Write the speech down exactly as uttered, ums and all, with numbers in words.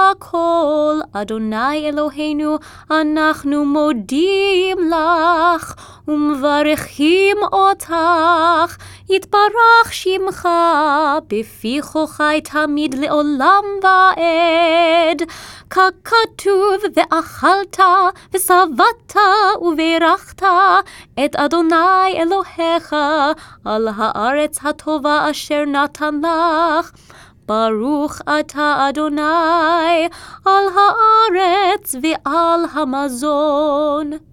הכל, אדוני אלוהינו, אנחנו מודים לך ומברכים אותך. יתברך שמך בפי כל חי תמיד לעולם ועד. ככתוב, ואכלת ושבעת וברכת את אדוני אלוהיך על הארץ הטובה אשר נתן לך. ברוך אתה אדוני על הארץ ועל המזון.